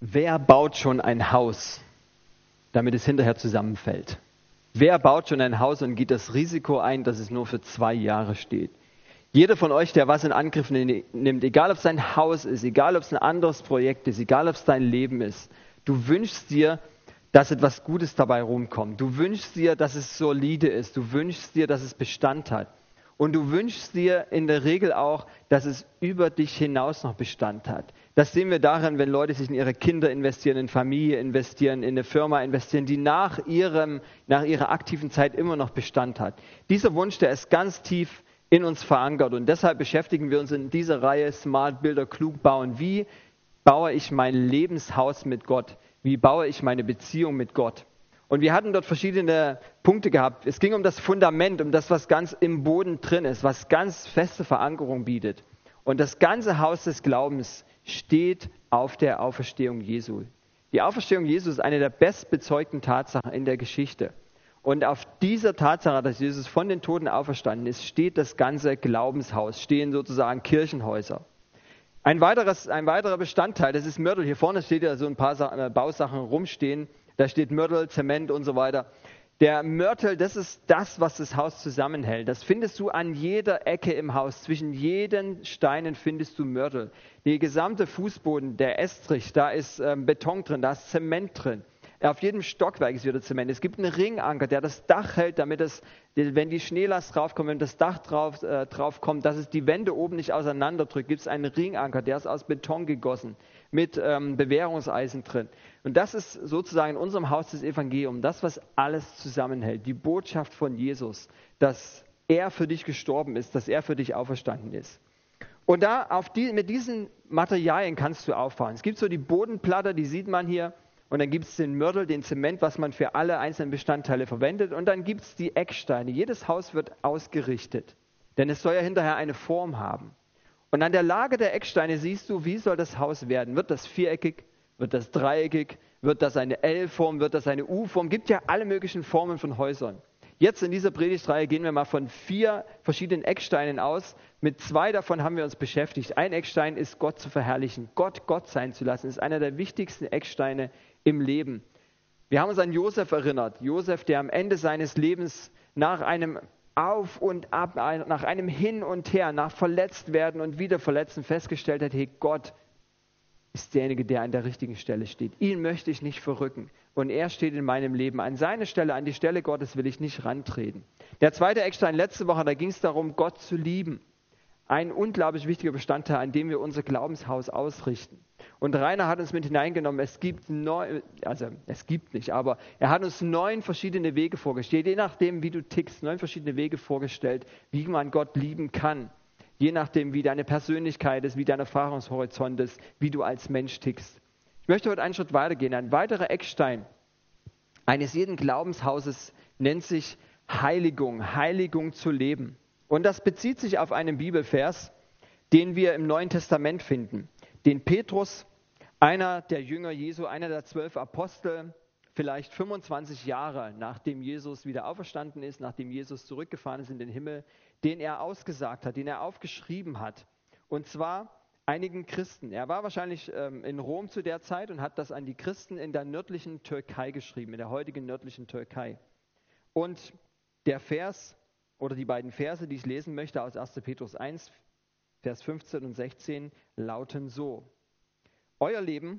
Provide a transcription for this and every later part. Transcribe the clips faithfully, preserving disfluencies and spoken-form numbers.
Wer baut schon ein Haus, damit es hinterher zusammenfällt? Wer baut schon ein Haus und geht das Risiko ein, dass es nur für zwei Jahre steht? Jeder von euch, der was in Angriff nimmt, egal ob es ein Haus ist, egal ob es ein anderes Projekt ist, egal ob es dein Leben ist, du wünschst dir, dass etwas Gutes dabei rumkommt. Du wünschst dir, dass es solide ist. Du wünschst dir, dass es Bestand hat. Und du wünschst dir in der Regel auch, dass es über dich hinaus noch Bestand hat. Das sehen wir darin, wenn Leute sich in ihre Kinder investieren, in Familie investieren, in eine Firma investieren, die nach, ihrem, nach ihrer aktiven Zeit immer noch Bestand hat. Dieser Wunsch, der ist ganz tief in uns verankert. Und deshalb beschäftigen wir uns in dieser Reihe Smart Builder klug bauen. Wie baue ich mein Lebenshaus mit Gott? Wie baue ich meine Beziehung mit Gott? Und wir hatten dort verschiedene Punkte gehabt. Es ging um das Fundament, um das, was ganz im Boden drin ist, was ganz feste Verankerung bietet. Und das ganze Haus des Glaubens steht auf der Auferstehung Jesu. Die Auferstehung Jesu ist eine der bestbezeugten Tatsachen in der Geschichte. Und auf dieser Tatsache, dass Jesus von den Toten auferstanden ist, steht das ganze Glaubenshaus, stehen sozusagen Kirchenhäuser. Ein, weiteres, ein weiterer Bestandteil, das ist Mörtel. Hier vorne steht ja so ein paar Bausachen rumstehen. Da steht Mörtel, Zement und so weiter. Der Mörtel, das ist das, was das Haus zusammenhält. Das findest du an jeder Ecke im Haus. Zwischen jeden Steinen findest du Mörtel. Der gesamte Fußboden, der Estrich, da ist ähm, Beton drin, da ist Zement drin. Auf jedem Stockwerk ist wieder Zement. Es gibt einen Ringanker, der das Dach hält, damit es, wenn die Schneelast draufkommt, wenn das Dach drauf, äh, drauf kommt, dass es die Wände oben nicht auseinanderdrückt. Gibt es einen Ringanker, der ist aus Beton gegossen, mit ähm, Bewährungseisen drin. Und das ist sozusagen in unserem Haus das Evangelium, das, was alles zusammenhält. Die Botschaft von Jesus, dass er für dich gestorben ist, dass er für dich auferstanden ist. Und da auf die, mit diesen Materialien kannst du aufbauen. Es gibt so die Bodenplatte, die sieht man hier. Und dann gibt es den Mörtel, den Zement, was man für alle einzelnen Bestandteile verwendet. Und dann gibt es die Ecksteine. Jedes Haus wird ausgerichtet, denn es soll ja hinterher eine Form haben. Und an der Lage der Ecksteine siehst du, wie soll das Haus werden? Wird das viereckig? Wird das dreieckig? Wird das eine L-Form? Wird das eine U-Form? Gibt ja alle möglichen Formen von Häusern. Jetzt in dieser Predigtreihe gehen wir mal von vier verschiedenen Ecksteinen aus. Mit zwei davon haben wir uns beschäftigt. Ein Eckstein ist Gott zu verherrlichen, Gott Gott sein zu lassen. Das ist einer der wichtigsten Ecksteine im Leben. Wir haben uns an Josef erinnert. Josef, der am Ende seines Lebens nach einem Auf und Ab, nach einem Hin und Her, nach Verletztwerden und wieder Verletzen festgestellt hat, hey, Gott ist derjenige, der an der richtigen Stelle steht. Ihn möchte ich nicht verrücken. Und er steht in meinem Leben. An seine Stelle, an die Stelle Gottes will ich nicht rantreten. Der zweite Eckstein letzte Woche, da ging es darum, Gott zu lieben. Ein unglaublich wichtiger Bestandteil, an dem wir unser Glaubenshaus ausrichten. Und Rainer hat uns mit hineingenommen, es gibt neun, also es gibt nicht, aber er hat uns neun verschiedene Wege vorgestellt, je nachdem, wie du tickst, neun verschiedene Wege vorgestellt, wie man Gott lieben kann. Je nachdem, wie deine Persönlichkeit ist, wie dein Erfahrungshorizont ist, wie du als Mensch tickst. Ich möchte heute einen Schritt weitergehen. Ein weiterer Eckstein eines jeden Glaubenshauses nennt sich Heiligung, Heiligung zu leben. Und das bezieht sich auf einen Bibelvers, den wir im Neuen Testament finden. Den Petrus, einer der Jünger Jesu, einer der zwölf Apostel, vielleicht fünfundzwanzig Jahre nachdem Jesus wieder auferstanden ist, nachdem Jesus zurückgefahren ist in den Himmel, den er ausgesagt hat, den er aufgeschrieben hat. Und zwar einigen Christen. Er war wahrscheinlich ähm, in Rom zu der Zeit und hat das an die Christen in der nördlichen Türkei geschrieben, in der heutigen nördlichen Türkei. Und der Vers oder die beiden Verse, die ich lesen möchte aus erster Petrus eins, Vers fünfzehn und sechzehn, lauten so: Euer Leben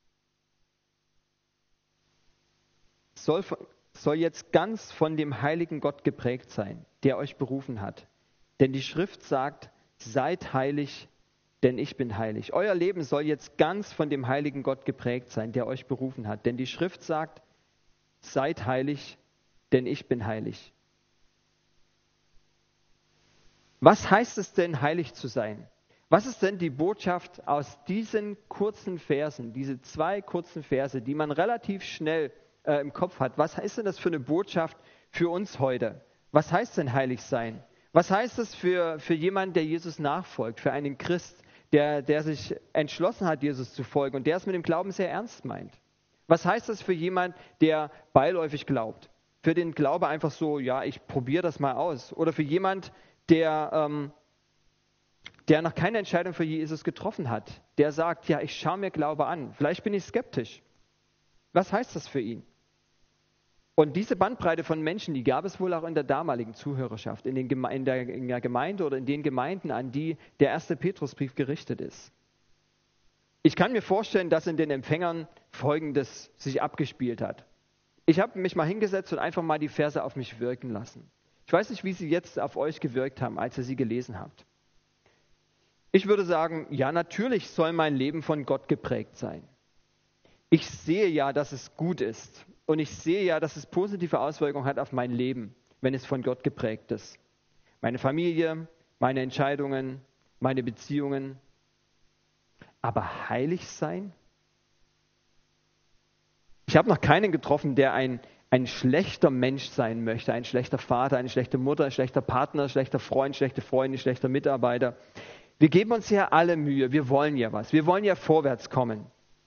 soll, soll jetzt ganz von dem heiligen Gott geprägt sein, der euch berufen hat. Denn die Schrift sagt, seid heilig, denn ich bin heilig. Euer Leben soll jetzt ganz von dem heiligen Gott geprägt sein, der euch berufen hat. Denn die Schrift sagt, seid heilig, denn ich bin heilig. Was heißt es denn, heilig zu sein? Was ist denn die Botschaft aus diesen kurzen Versen, diese zwei kurzen Verse, die man relativ schnell äh, im Kopf hat? Was ist denn das für eine Botschaft für uns heute? Was heißt denn heilig sein? Was heißt das für, für jemanden, der Jesus nachfolgt, für einen Christ, der, der sich entschlossen hat, Jesus zu folgen und der es mit dem Glauben sehr ernst meint? Was heißt das für jemanden, der beiläufig glaubt? Für den Glaube einfach so, ja, ich probiere das mal aus. Oder für jemand, der, ähm, der noch keine Entscheidung für Jesus getroffen hat, der sagt, ja, ich schaue mir Glaube an. Vielleicht bin ich skeptisch. Was heißt das für ihn? Und diese Bandbreite von Menschen, die gab es wohl auch in der damaligen Zuhörerschaft, in, den Geme- in, der, in der Gemeinde oder in den Gemeinden, an die der erste Petrusbrief gerichtet ist. Ich kann mir vorstellen, dass in den Empfängern Folgendes sich abgespielt hat. Ich habe mich mal hingesetzt und einfach mal die Verse auf mich wirken lassen. Ich weiß nicht, wie sie jetzt auf euch gewirkt haben, als ihr sie gelesen habt. Ich würde sagen, ja, natürlich soll mein Leben von Gott geprägt sein. Ich sehe ja, dass es gut ist. Und ich sehe ja, dass es positive Auswirkungen hat auf mein Leben, wenn es von Gott geprägt ist. Meine Familie, meine Entscheidungen, meine Beziehungen. Aber heilig sein? Ich habe noch keinen getroffen, der ein, ein schlechter Mensch sein möchte, ein schlechter Vater, eine schlechte Mutter, ein schlechter Partner, ein schlechter Freund, schlechte Freundin, schlechter Mitarbeiter. Wir geben uns ja alle Mühe, wir wollen ja was, wir wollen ja vorwärts kommen.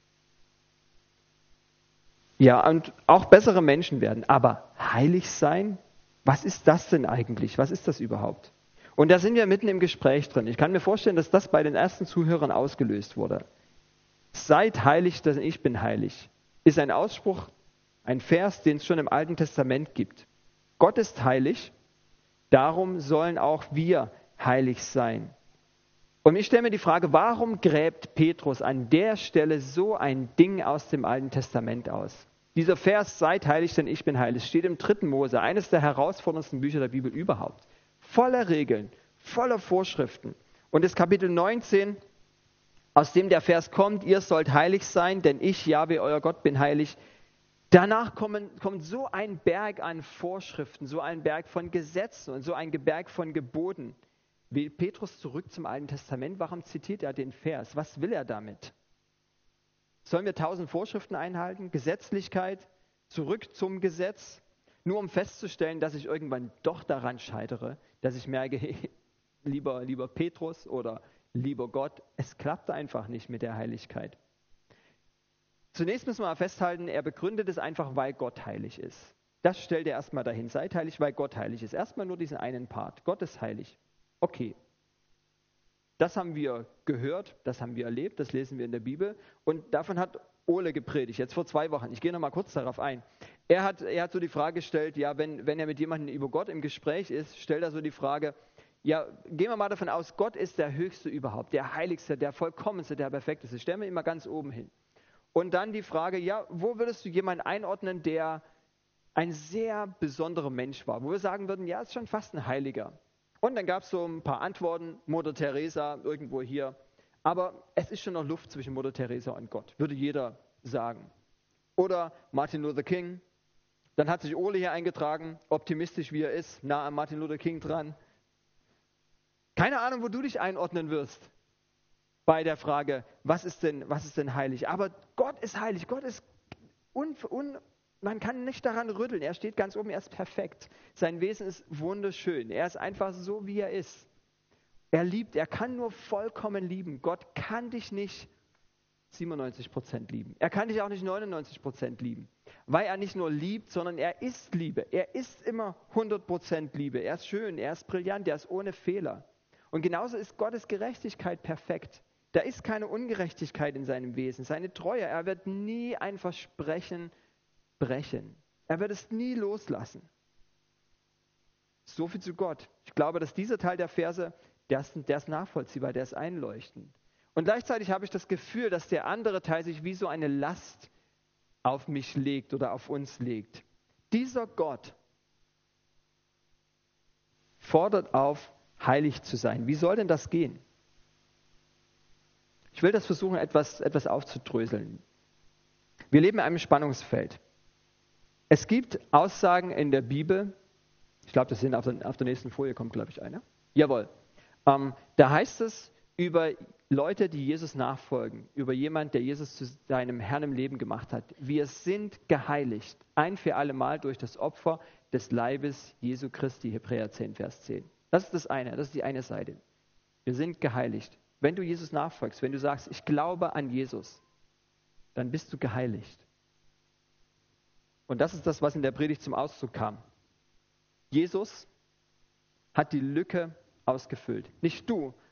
Ja, und auch bessere Menschen werden. Aber heilig sein? Was ist das denn eigentlich? Was ist das überhaupt? Und da sind wir mitten im Gespräch drin. Ich kann mir vorstellen, dass das bei den ersten Zuhörern ausgelöst wurde. Seid heilig, denn ich bin heilig. Ist ein Ausspruch, ein Vers, den es schon im Alten Testament gibt. Gott ist heilig, darum sollen auch wir heilig sein. Und ich stelle mir die Frage, warum gräbt Petrus an der Stelle so ein Ding aus dem Alten Testament aus? Dieser Vers, seid heilig, denn ich bin heilig, steht im dritten Mose, eines der herausforderndsten Bücher der Bibel überhaupt. Voller Regeln, voller Vorschriften. Und das Kapitel neunzehn, aus dem der Vers kommt, ihr sollt heilig sein, denn ich, Jahwe, euer Gott, bin heilig. Danach kommen, kommt so ein Berg an Vorschriften, so ein Berg von Gesetzen und so ein Berg von Geboten. Will Petrus zurück zum Alten Testament? Warum zitiert er den Vers? Was will er damit? Sollen wir tausend Vorschriften einhalten? Gesetzlichkeit? Zurück zum Gesetz? Nur um festzustellen, dass ich irgendwann doch daran scheitere, dass ich merke, hey, lieber, lieber Petrus oder lieber Gott, es klappt einfach nicht mit der Heiligkeit. Zunächst müssen wir mal festhalten, er begründet es einfach, weil Gott heilig ist. Das stellt er erstmal dahin. Seid heilig, weil Gott heilig ist. Erstmal nur diesen einen Part. Gott ist heilig. Okay. Das haben wir gehört, das haben wir erlebt, das lesen wir in der Bibel. Und davon hat Ole gepredigt, jetzt vor zwei Wochen. Ich gehe noch mal kurz darauf ein. Er hat, er hat so die Frage gestellt, ja, wenn, wenn er mit jemandem über Gott im Gespräch ist, stellt er so die Frage, ja, gehen wir mal davon aus, Gott ist der Höchste überhaupt, der Heiligste, der Vollkommenste, der Perfekteste. Stellen wir ihn mal ganz oben hin. Und dann die Frage, ja, wo würdest du jemanden einordnen, der ein sehr besonderer Mensch war, wo wir sagen würden, ja, ist schon fast ein Heiliger. Und dann gab es so ein paar Antworten, Mutter Teresa irgendwo hier. Aber es ist schon noch Luft zwischen Mutter Teresa und Gott, würde jeder sagen. Oder Martin Luther King. Dann hat sich Ole hier eingetragen, optimistisch wie er ist, nah an Martin Luther King dran. Keine Ahnung, wo du dich einordnen wirst bei der Frage, was ist denn, was ist denn heilig? Aber Gott ist heilig, Gott ist un, un, man kann nicht daran rütteln. Er steht ganz oben, er ist perfekt. Sein Wesen ist wunderschön. Er ist einfach so, wie er ist. Er liebt, er kann nur vollkommen lieben. Gott kann dich nicht siebenundneunzig Prozent lieben. Er kann dich auch nicht neunundneunzig Prozent lieben. Weil er nicht nur liebt, sondern er ist Liebe. Er ist immer hundert Prozent Liebe. Er ist schön, er ist brillant, er ist ohne Fehler. Und genauso ist Gottes Gerechtigkeit perfekt. Da ist keine Ungerechtigkeit in seinem Wesen. Seine Treue, er wird nie ein Versprechen brechen. Er wird es nie loslassen. So viel zu Gott. Ich glaube, dass dieser Teil der Verse, der ist, der ist nachvollziehbar, der ist einleuchtend. Und gleichzeitig habe ich das Gefühl, dass der andere Teil sich wie so eine Last auf mich legt oder auf uns legt. Dieser Gott fordert auf, heilig zu sein. Wie soll denn das gehen? Ich will das versuchen, etwas, etwas aufzudröseln. Wir leben in einem Spannungsfeld. Es gibt Aussagen in der Bibel, ich glaube, das sind auf der, auf der nächsten Folie, kommt, glaube ich, eine. Jawohl. Ähm, da heißt es über Leute, die Jesus nachfolgen, über jemanden, der Jesus zu seinem Herrn im Leben gemacht hat. Wir sind geheiligt, ein für alle Mal durch das Opfer des Leibes Jesu Christi, Hebräer zehn, Vers zehn. Das ist das eine, das ist die eine Seite. Wir sind geheiligt. Wenn du Jesus nachfolgst, wenn du sagst, ich glaube an Jesus, dann bist du geheiligt. Und das ist das, was in der Predigt zum Ausdruck kam. Jesus hat die Lücke ausgefüllt. Nicht du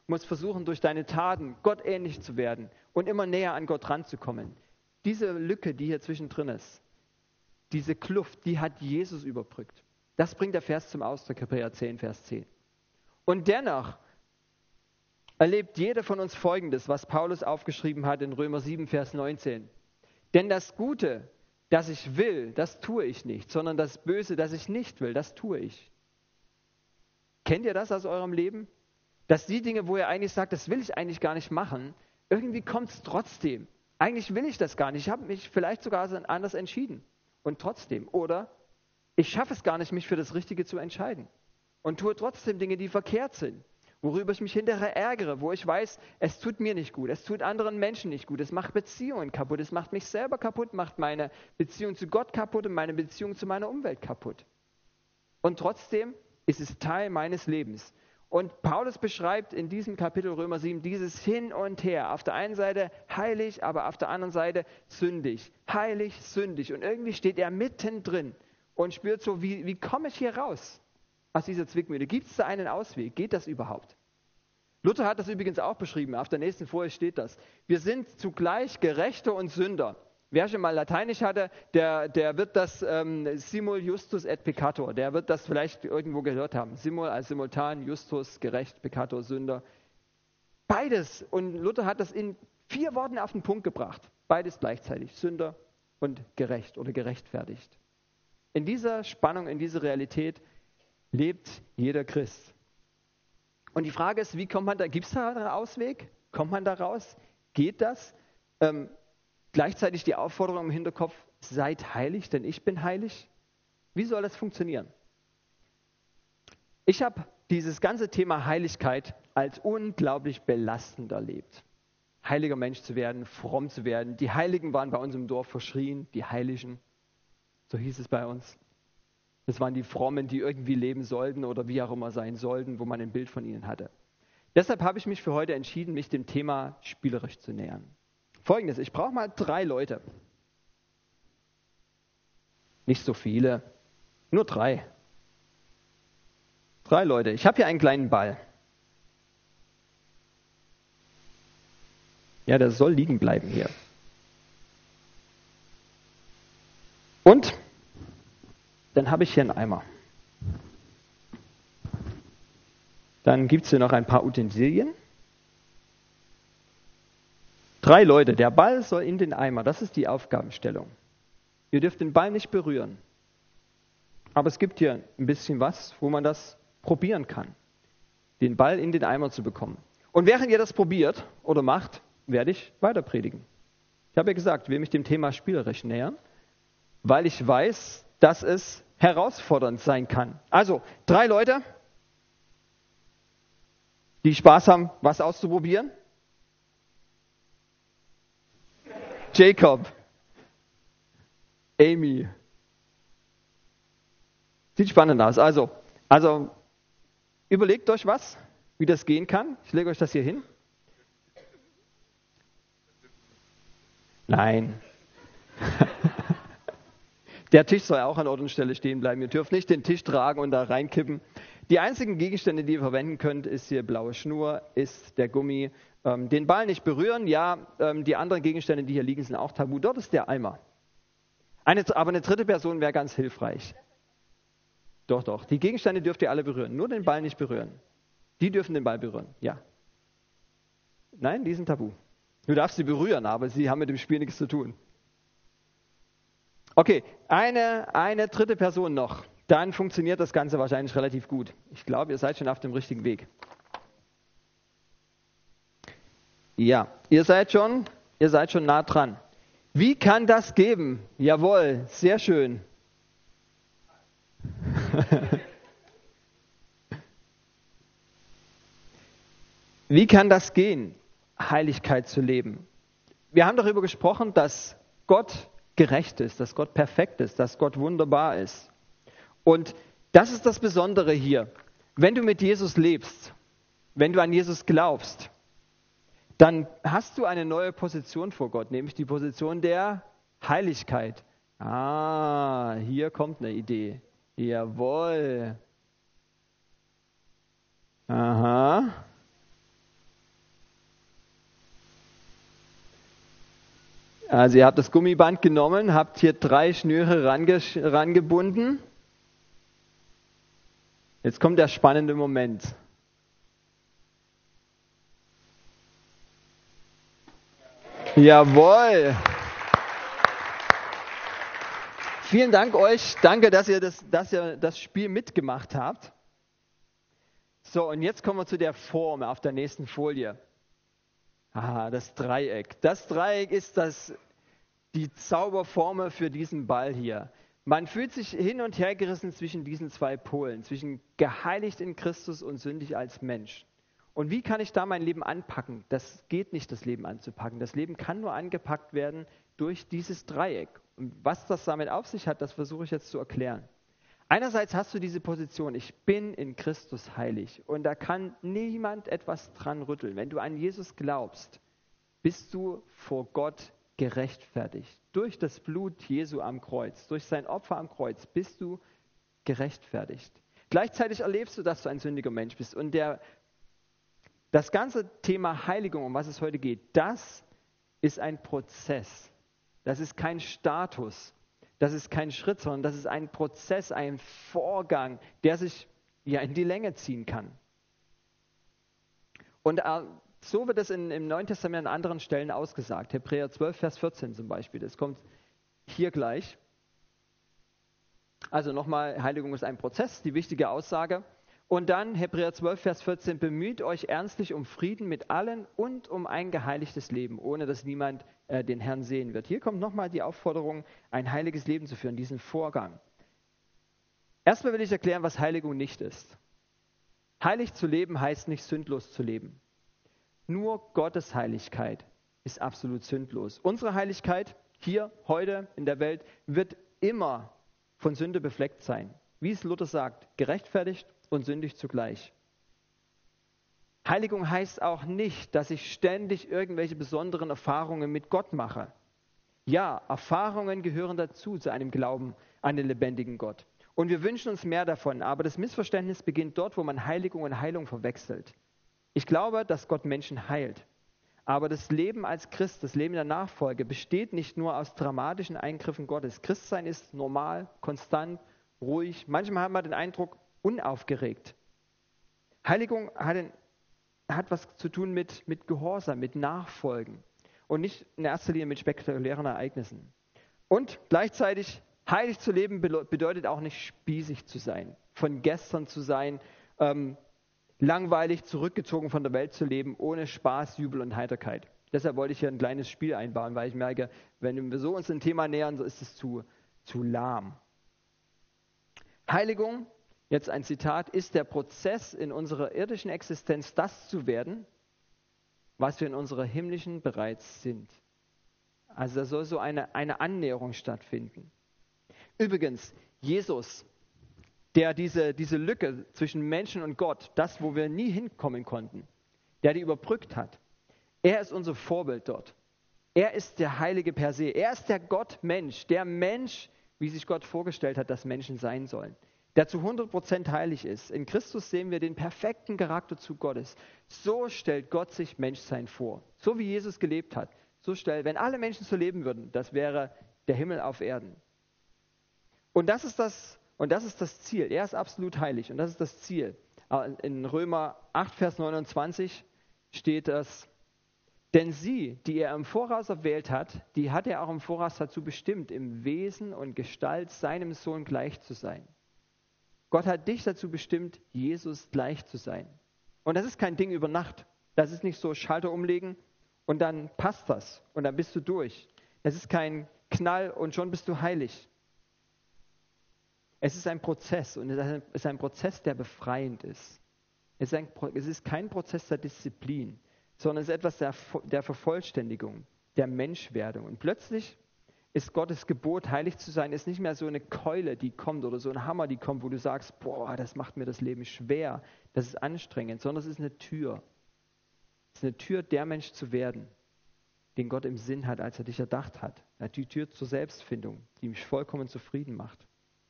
musst versuchen, durch deine Taten Gott ähnlich zu werden und immer näher an Gott ranzukommen. Diese Lücke, die hier zwischendrin ist, diese Kluft, die hat Jesus überbrückt. Das bringt der Vers zum Ausdruck, Hebräer zehn, Vers zehn. Und dennoch erlebt jeder von uns Folgendes, was Paulus aufgeschrieben hat in Römer sieben, Vers neunzehn. Denn das Gute, das ich will, das tue ich nicht, sondern das Böse, das ich nicht will, das tue ich. Kennt ihr das aus eurem Leben? Dass die Dinge, wo ihr eigentlich sagt, das will ich eigentlich gar nicht machen, irgendwie kommt es trotzdem. Eigentlich will ich das gar nicht. Ich habe mich vielleicht sogar anders entschieden. Und trotzdem. Oder ich schaffe es gar nicht, mich für das Richtige zu entscheiden. Und tue trotzdem Dinge, die verkehrt sind. Worüber ich mich hinterher ärgere, wo ich weiß, es tut mir nicht gut, es tut anderen Menschen nicht gut, es macht Beziehungen kaputt, es macht mich selber kaputt, macht meine Beziehung zu Gott kaputt und meine Beziehung zu meiner Umwelt kaputt. Und trotzdem ist es Teil meines Lebens. Und Paulus beschreibt in diesem Kapitel Römer sieben dieses Hin und Her. Auf der einen Seite heilig, aber auf der anderen Seite sündig. Heilig, sündig. Und irgendwie steht er mittendrin und spürt so, wie, wie komme ich hier raus aus dieser Zwickmühle? Gibt es da einen Ausweg? Geht das überhaupt? Luther hat das übrigens auch beschrieben. Auf der nächsten Folie steht das. Wir sind zugleich Gerechte und Sünder. Wer schon mal Lateinisch hatte, der, der wird das ähm, simul justus et peccator, der wird das vielleicht irgendwo gehört haben. Simul als simultan, justus, gerecht, peccator, Sünder. Beides. Und Luther hat das in vier Worten auf den Punkt gebracht. Beides gleichzeitig. Sünder und gerecht oder gerechtfertigt. In dieser Spannung, in dieser Realität lebt jeder Christ. Und die Frage ist, wie kommt man da, gibt es da einen Ausweg? Kommt man da raus? Geht das? Ähm, Gleichzeitig die Aufforderung im Hinterkopf, seid heilig, denn ich bin heilig. Wie soll das funktionieren? Ich habe dieses ganze Thema Heiligkeit als unglaublich belastend erlebt. Heiliger Mensch zu werden, fromm zu werden. Die Heiligen waren bei uns im Dorf verschrien, die Heiligen. So hieß es bei uns. Das waren die Frommen, die irgendwie leben sollten oder wie auch immer sein sollten, wo man ein Bild von ihnen hatte. Deshalb habe ich mich für heute entschieden, mich dem Thema spielerisch zu nähern. Folgendes, ich brauche mal drei Leute. Nicht so viele, nur drei. Drei Leute. Ich habe hier einen kleinen Ball. Ja, der soll liegen bleiben hier. Und dann habe ich hier einen Eimer. Dann gibt es hier noch ein paar Utensilien. Drei Leute, der Ball soll in den Eimer, das ist die Aufgabenstellung. Ihr dürft den Ball nicht berühren. Aber es gibt hier ein bisschen was, wo man das probieren kann, den Ball in den Eimer zu bekommen. Und während ihr das probiert oder macht, werde ich weiter predigen. Ich habe ja gesagt, ich will mich dem Thema spielerisch nähern, weil ich weiß, dass es herausfordernd sein kann. Also, drei Leute, die Spaß haben, was auszuprobieren. Jacob, Amy. Sieht spannend aus. Also, also überlegt euch was, wie das gehen kann. Ich lege euch das hier hin. Nein. Der Tisch soll auch an Ort und Stelle stehen bleiben. Ihr dürft nicht den Tisch tragen und da reinkippen. Die einzigen Gegenstände, die ihr verwenden könnt, ist hier blaue Schnur, ist der Gummi. Ähm, den Ball nicht berühren. Ja, ähm, die anderen Gegenstände, die hier liegen, sind auch tabu. Dort ist der Eimer. Eine, aber eine dritte Person wäre ganz hilfreich. Doch, doch. Die Gegenstände dürft ihr alle berühren. Nur den Ball nicht berühren. Die dürfen den Ball berühren. Ja. Nein, die sind tabu. Du darfst sie berühren, aber sie haben mit dem Spiel nichts zu tun. Okay, eine, eine dritte Person noch. Dann funktioniert das Ganze wahrscheinlich relativ gut. Ich glaube, ihr seid schon auf dem richtigen Weg. Ja, ihr seid schon, ihr seid schon nah dran. Wie kann das geben? Jawohl, sehr schön. Wie kann das gehen, Heiligkeit zu leben? Wir haben darüber gesprochen, dass Gott gerecht ist, dass Gott perfekt ist, dass Gott wunderbar ist. Und das ist das Besondere hier. Wenn du mit Jesus lebst, wenn du an Jesus glaubst, dann hast du eine neue Position vor Gott, nämlich die Position der Heiligkeit. Ah, hier kommt eine Idee. Jawohl. Aha. Also ihr habt das Gummiband genommen, habt hier drei Schnüre range, rangebunden. Jetzt kommt der spannende Moment. Jawohl! Vielen Dank euch. Danke, dass ihr das, dass ihr das Spiel mitgemacht habt. So, und jetzt kommen wir zu der Form auf der nächsten Folie. Ah, das Dreieck. Das Dreieck ist das, die Zauberformel für diesen Ball hier. Man fühlt sich hin und her gerissen zwischen diesen zwei Polen, zwischen geheiligt in Christus und sündig als Mensch. Und wie kann ich da mein Leben anpacken? Das geht nicht, das Leben anzupacken. Das Leben kann nur angepackt werden durch dieses Dreieck. Und was das damit auf sich hat, das versuche ich jetzt zu erklären. Einerseits hast du diese Position, ich bin in Christus heilig und da kann niemand etwas dran rütteln. Wenn du an Jesus glaubst, bist du vor Gott gerechtfertigt. Durch das Blut Jesu am Kreuz, durch sein Opfer am Kreuz bist du gerechtfertigt. Gleichzeitig erlebst du, dass du ein sündiger Mensch bist. Und der, das ganze Thema Heiligung, um was es heute geht, das ist ein Prozess. Das ist kein Status. Das ist kein Schritt, sondern das ist ein Prozess, ein Vorgang, der sich ja in die Länge ziehen kann. Und äh, so wird es in, im Neuen Testament an anderen Stellen ausgesagt. Hebräer zwölf, Vers vierzehn zum Beispiel. Das kommt hier gleich. Also nochmal, Heiligung ist ein Prozess, die wichtige Aussage. Und dann Hebräer zwölf, Vers vierzehn, bemüht euch ernstlich um Frieden mit allen und um ein geheiligtes Leben, ohne dass niemand äh, den Herrn sehen wird. Hier kommt nochmal die Aufforderung, ein heiliges Leben zu führen, diesen Vorgang. Erstmal will ich erklären, was Heiligung nicht ist. Heilig zu leben heißt nicht sündlos zu leben. Nur Gottes Heiligkeit ist absolut sündlos. Unsere Heiligkeit hier, heute in der Welt, wird immer von Sünde befleckt sein. Wie es Luther sagt, gerechtfertigt und sündig zugleich. Heiligung heißt auch nicht, dass ich ständig irgendwelche besonderen Erfahrungen mit Gott mache. Ja, Erfahrungen gehören dazu, zu einem Glauben an den lebendigen Gott. Und wir wünschen uns mehr davon, aber das Missverständnis beginnt dort, wo man Heiligung und Heilung verwechselt. Ich glaube, dass Gott Menschen heilt. Aber das Leben als Christ, das Leben der Nachfolge, besteht nicht nur aus dramatischen Eingriffen Gottes. Christsein ist normal, konstant, ruhig. Manchmal hat man den Eindruck, unaufgeregt. Heiligung hat, ein, hat was zu tun mit, mit Gehorsam, mit Nachfolgen und nicht in erster Linie mit spektakulären Ereignissen. Und gleichzeitig heilig zu leben bedeutet auch nicht spießig zu sein, von gestern zu sein, ähm, langweilig zurückgezogen von der Welt zu leben, ohne Spaß, Jubel und Heiterkeit. Deshalb wollte ich hier ein kleines Spiel einbauen, weil ich merke, wenn wir so uns dem Thema nähern, so ist es zu, zu lahm. Heiligung, jetzt ein Zitat, ist der Prozess in unserer irdischen Existenz, das zu werden, was wir in unserer himmlischen bereits sind. Also da soll so eine, eine Annäherung stattfinden. Übrigens, Jesus, der diese, diese Lücke zwischen Menschen und Gott, das, wo wir nie hinkommen konnten, der die überbrückt hat, er ist unser Vorbild dort. Er ist der Heilige per se. Er ist der Gott-Mensch, der Mensch, wie sich Gott vorgestellt hat, dass Menschen sein sollen, der zu hundert Prozent heilig ist. In Christus sehen wir den perfekten Charakterzug Gottes. So stellt Gott sich Menschsein vor. So wie Jesus gelebt hat. So stellt, wenn alle Menschen so leben würden, das wäre der Himmel auf Erden. Und das ist das, und das ist das Ziel. Er ist absolut heilig und das ist das Ziel. In Römer acht, Vers neunundzwanzig steht das: Denn sie, die er im Voraus erwählt hat, die hat er auch im Voraus dazu bestimmt, im Wesen und Gestalt seinem Sohn gleich zu sein. Gott hat dich dazu bestimmt, Jesus gleich zu sein. Und das ist kein Ding über Nacht. Das ist nicht so Schalter umlegen und dann passt das und dann bist du durch. Es ist kein Knall und schon bist du heilig. Es ist ein Prozess und es ist ein Prozess, der befreiend ist. Es ist, ein, es ist kein Prozess der Disziplin, sondern es ist etwas der, der Vervollständigung, der Menschwerdung. Und plötzlich ist Gottes Gebot, heilig zu sein, ist nicht mehr so eine Keule, die kommt oder so ein Hammer, die kommt, wo du sagst, boah, das macht mir das Leben schwer, das ist anstrengend, sondern es ist eine Tür. Es ist eine Tür, der Mensch zu werden, den Gott im Sinn hat, als er dich erdacht hat. Die Tür zur Selbstfindung, die mich vollkommen zufrieden macht.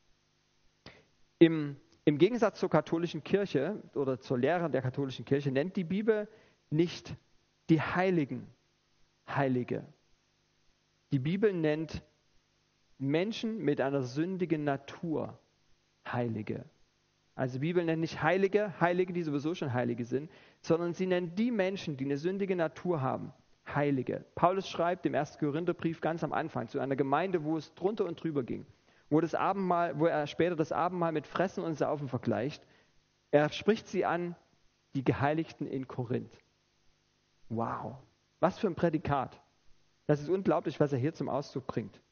Im, im Gegensatz zur katholischen Kirche oder zur Lehre der katholischen Kirche nennt die Bibel nicht die Heiligen Heilige, Die Bibel nennt Menschen mit einer sündigen Natur Heilige. Also die Bibel nennt nicht Heilige, Heilige, die sowieso schon Heilige sind, sondern sie nennt die Menschen, die eine sündige Natur haben, Heilige. Paulus schreibt im ersten Korintherbrief ganz am Anfang zu einer Gemeinde, wo es drunter und drüber ging, wo, das Abendmahl, wo er später das Abendmahl mit Fressen und Saufen vergleicht. Er spricht sie an, die Geheiligten in Korinth. Wow, was für ein Prädikat. Das ist unglaublich, was er hier zum Ausdruck bringt.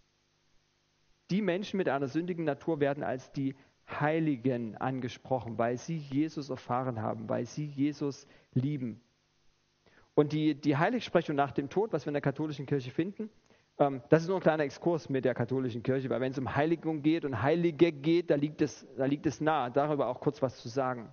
Die Menschen mit einer sündigen Natur werden als die Heiligen angesprochen, weil sie Jesus erfahren haben, weil sie Jesus lieben. Und die, die Heiligsprechung nach dem Tod, was wir in der katholischen Kirche finden, ähm, das ist nur ein kleiner Exkurs mit der katholischen Kirche, weil wenn es um Heiligung geht und Heilige geht, da liegt es, da liegt es nahe, darüber auch kurz was zu sagen.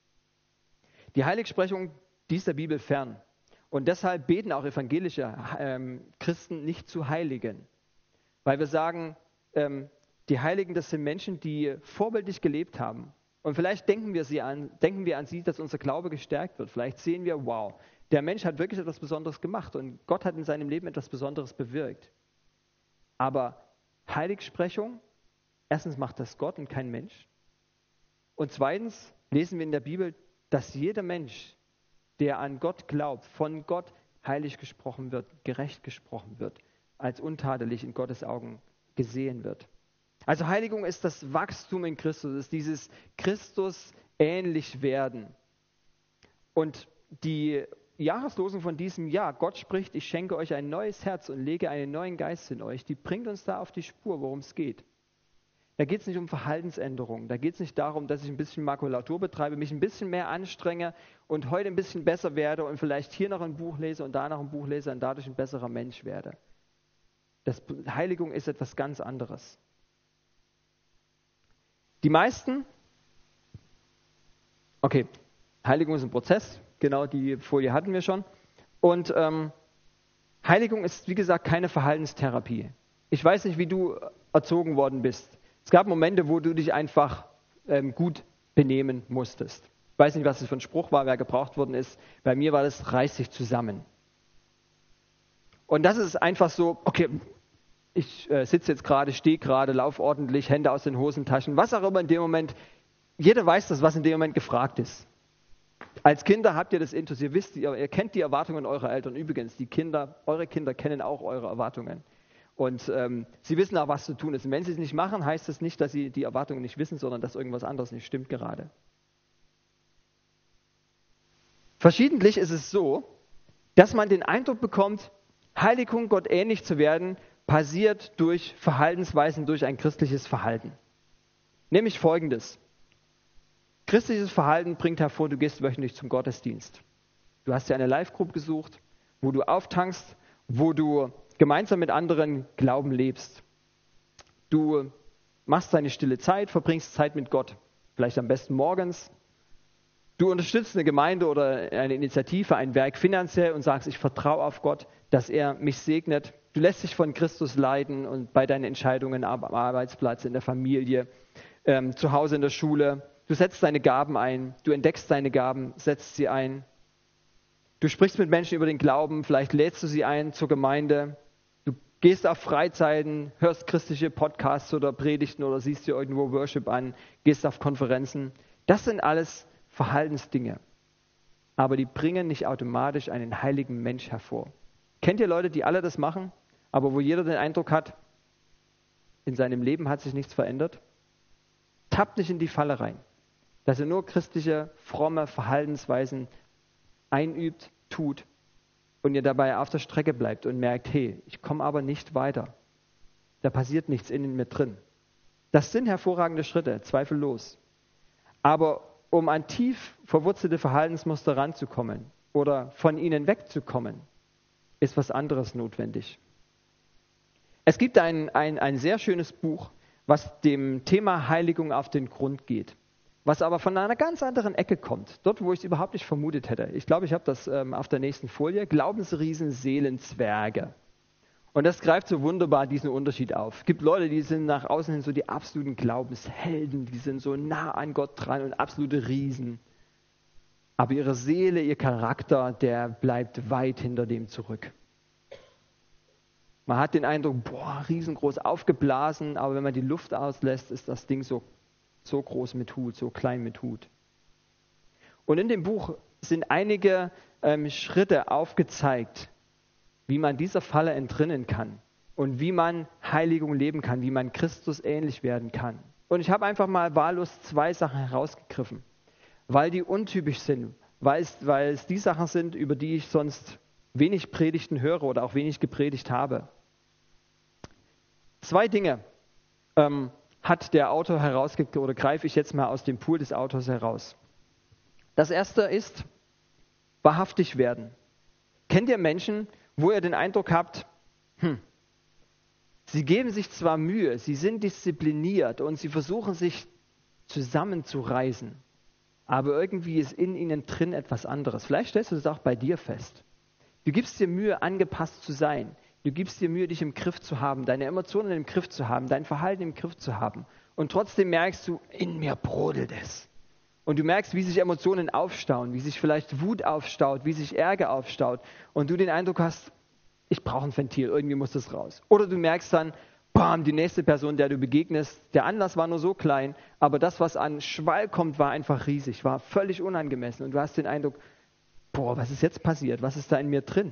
Die Heiligsprechung, die ist der Bibel fern. Und deshalb beten auch evangelische ähm, Christen nicht zu Heiligen. Weil wir sagen, ähm, die Heiligen, das sind Menschen, die vorbildlich gelebt haben. Und vielleicht denken wir, sie an, denken wir an sie, dass unser Glaube gestärkt wird. Vielleicht sehen wir, wow, der Mensch hat wirklich etwas Besonderes gemacht und Gott hat in seinem Leben etwas Besonderes bewirkt. Aber Heiligsprechung, erstens macht das Gott und kein Mensch. Und zweitens lesen wir in der Bibel, dass jeder Mensch, der an Gott glaubt, von Gott heilig gesprochen wird, gerecht gesprochen wird, als untadelig in Gottes Augen gesehen wird. Also Heiligung ist das Wachstum in Christus, ist dieses Christus ähnlich werden. Und die Jahreslosung von diesem Jahr, Gott spricht, ich schenke euch ein neues Herz und lege einen neuen Geist in euch, die bringt uns da auf die Spur, worum es geht. Da geht es nicht um Verhaltensänderungen, da geht es nicht darum, dass ich ein bisschen Makulatur betreibe, mich ein bisschen mehr anstrenge und heute ein bisschen besser werde und vielleicht hier noch ein Buch lese und da noch ein Buch lese und dadurch ein besserer Mensch werde. Das Heiligung ist etwas ganz anderes. Die meisten, okay, Heiligung ist ein Prozess, genau die Folie hatten wir schon. Und ähm, Heiligung ist, wie gesagt, keine Verhaltenstherapie. Ich weiß nicht, wie du erzogen worden bist. Es gab Momente, wo du dich einfach ähm, gut benehmen musstest. Ich weiß nicht, was das für ein Spruch war, wer gebraucht worden ist. Bei mir war das, reiß dich zusammen. Und das ist einfach so, okay, ich äh, sitze jetzt gerade, stehe gerade, laufe ordentlich, Hände aus den Hosentaschen, was auch immer in dem Moment. Jeder weiß das, was in dem Moment gefragt ist. Als Kinder habt ihr das Intus, ihr wisst, ihr, ihr kennt die Erwartungen eurer Eltern. Übrigens, die Kinder, eure Kinder kennen auch eure Erwartungen. Und ähm, sie wissen auch, was zu tun ist. Und wenn sie es nicht machen, heißt das nicht, dass sie die Erwartungen nicht wissen, sondern dass irgendwas anderes nicht stimmt gerade. Verschiedentlich ist es so, dass man den Eindruck bekommt, Heiligung, Gott ähnlich zu werden, passiert durch Verhaltensweisen, durch ein christliches Verhalten. Nämlich Folgendes. Christliches Verhalten bringt hervor, du gehst wöchentlich zum Gottesdienst. Du hast dir eine Live-Group gesucht, wo du auftankst, wo du gemeinsam mit anderen Glauben lebst. Du machst deine stille Zeit, verbringst Zeit mit Gott, vielleicht am besten morgens. Du unterstützt eine Gemeinde oder eine Initiative, ein Werk finanziell und sagst, ich vertraue auf Gott, dass er mich segnet. Du lässt dich von Christus leiten und bei deinen Entscheidungen am Arbeitsplatz, in der Familie, ähm, zu Hause in der Schule. Du setzt deine Gaben ein, du entdeckst deine Gaben, setzt sie ein. Du sprichst mit Menschen über den Glauben, vielleicht lädst du sie ein zur Gemeinde. Du gehst auf Freizeiten, hörst christliche Podcasts oder Predigten oder siehst dir irgendwo Worship an, gehst auf Konferenzen. Das sind alles Verhaltensdinge. Aber die bringen nicht automatisch einen heiligen Mensch hervor. Kennt ihr Leute, die alle das machen, aber wo jeder den Eindruck hat, in seinem Leben hat sich nichts verändert? Tappt nicht in die Falle rein, dass ihr nur christliche, fromme Verhaltensweisen einübt, tut und ihr dabei auf der Strecke bleibt und merkt, hey, ich komme aber nicht weiter. Da passiert nichts in mir drin. Das sind hervorragende Schritte, zweifellos. Aber um an tief verwurzelte Verhaltensmuster ranzukommen oder von ihnen wegzukommen, ist was anderes notwendig. Es gibt ein, ein, ein sehr schönes Buch, was dem Thema Heiligung auf den Grund geht, was aber von einer ganz anderen Ecke kommt, dort, wo ich es überhaupt nicht vermutet hätte. Ich glaube, ich habe das ähm, auf der nächsten Folie, Glaubensriesen, Seelenzwerge. Und das greift so wunderbar diesen Unterschied auf. Es gibt Leute, die sind nach außen hin so die absoluten Glaubenshelden, die sind so nah an Gott dran und absolute Riesen. Aber ihre Seele, ihr Charakter, der bleibt weit hinter dem zurück. Man hat den Eindruck, boah, riesengroß aufgeblasen, aber wenn man die Luft auslässt, ist das Ding so, so groß mit Hut, so klein mit Hut. Und in dem Buch sind einige ähm, Schritte aufgezeigt, wie man dieser Falle entrinnen kann und wie man Heiligung leben kann, wie man Christus ähnlich werden kann. Und ich habe einfach mal wahllos zwei Sachen herausgegriffen, weil die untypisch sind, weil es, weil es die Sachen sind, über die ich sonst wenig Predigten höre oder auch wenig gepredigt habe. Zwei Dinge ähm, hat der Autor herausgegriffen, oder greife ich jetzt mal aus dem Pool des Autors heraus. Das erste ist, wahrhaftig werden. Kennt ihr Menschen, wo ihr den Eindruck habt, hm, sie geben sich zwar Mühe, sie sind diszipliniert und sie versuchen sich zusammenzureißen, aber irgendwie ist in ihnen drin etwas anderes. Vielleicht stellst du das auch bei dir fest. Du gibst dir Mühe, angepasst zu sein. Du gibst dir Mühe, dich im Griff zu haben, deine Emotionen im Griff zu haben, dein Verhalten im Griff zu haben. Und trotzdem merkst du, in mir brodelt es. Und du merkst, wie sich Emotionen aufstauen, wie sich vielleicht Wut aufstaut, wie sich Ärger aufstaut. Und du den Eindruck hast, ich brauche ein Ventil, irgendwie muss das raus. Oder du merkst dann, bam, die nächste Person, der du begegnest, der Anlass war nur so klein, aber das, was an Schwall kommt, war einfach riesig, war völlig unangemessen. Und du hast den Eindruck, boah, was ist jetzt passiert? Was ist da in mir drin?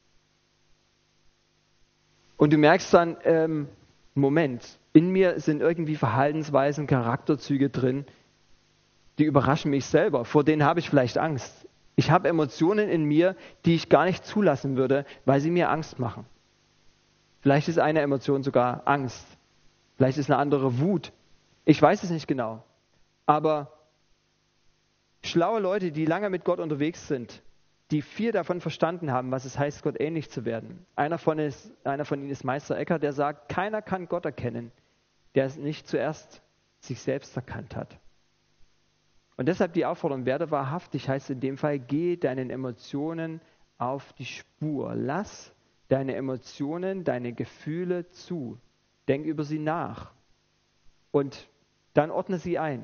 Und du merkst dann, ähm, Moment, in mir sind irgendwie Verhaltensweisen, Charakterzüge drin, die überraschen mich selber. Vor denen habe ich vielleicht Angst. Ich habe Emotionen in mir, die ich gar nicht zulassen würde, weil sie mir Angst machen. Vielleicht ist eine Emotion sogar Angst. Vielleicht ist eine andere Wut. Ich weiß es nicht genau. Aber schlaue Leute, die lange mit Gott unterwegs sind, die viel davon verstanden haben, was es heißt, Gott ähnlich zu werden. Einer von, ist, einer von ihnen ist Meister Eckhart, der sagt, keiner kann Gott erkennen, der es nicht zuerst sich selbst erkannt hat. Und deshalb die Aufforderung, werde wahrhaftig, heißt in dem Fall, geh deinen Emotionen auf die Spur. Lass deine Emotionen, deine Gefühle zu. Denk über sie nach. Und dann ordne sie ein.